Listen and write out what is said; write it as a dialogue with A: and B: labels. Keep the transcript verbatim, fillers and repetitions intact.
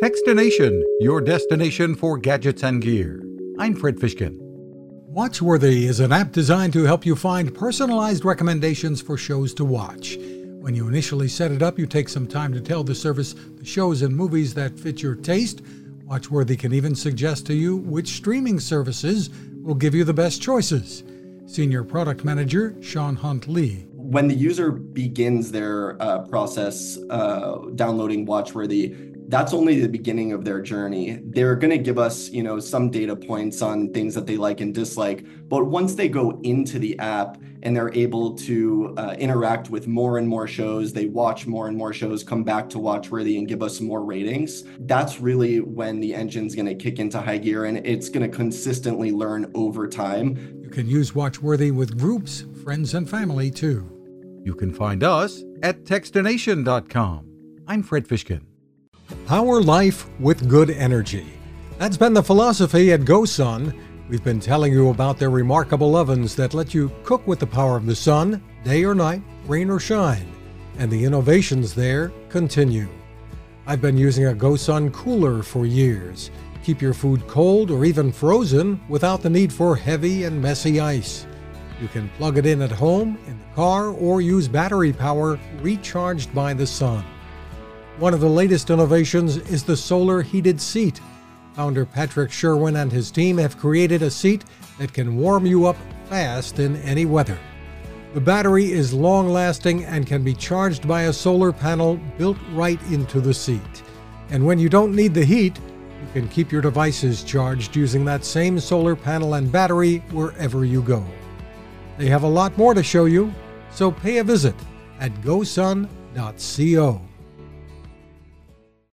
A: Techstination, your destination for gadgets and gear. I'm Fred Fishkin. Watchworthy is an app designed to help you find personalized recommendations for shows to watch. When you initially set it up, you take some time to tell the service the shows and movies that fit your taste. Watchworthy can even suggest to you which streaming services will give you the best choices. Senior Product Manager Sean Hunt Lee.
B: When the user begins their uh, process uh, downloading Watchworthy, that's only the beginning of their journey. They're going to give us, you know, some data points on things that they like and dislike. But once they go into the app and they're able to uh, interact with more and more shows, they watch more and more shows, come back to Watchworthy and give us more ratings. That's really when the engine's going to kick into high gear, and it's going to consistently learn over time.
A: You can use Watchworthy with groups, friends, and family too. You can find us at Techstination dot com. I'm Fred Fishkin. Power life with good energy. That's been the philosophy at GoSun. We've been telling you about their remarkable ovens that let you cook with the power of the sun, day or night, rain or shine. And the innovations there continue. I've been using a GoSun cooler for years. Keep your food cold or even frozen without the need for heavy and messy ice. You can plug it in at home, in the car, or use battery power recharged by the sun. One of the latest innovations is the solar heated seat. Founder Patrick Sherwin and his team have created a seat that can warm you up fast in any weather. The battery is long-lasting and can be charged by a solar panel built right into the seat. And when you don't need the heat, you can keep your devices charged using that same solar panel and battery wherever you go. They have a lot more to show you, so pay a visit at gosun dot co.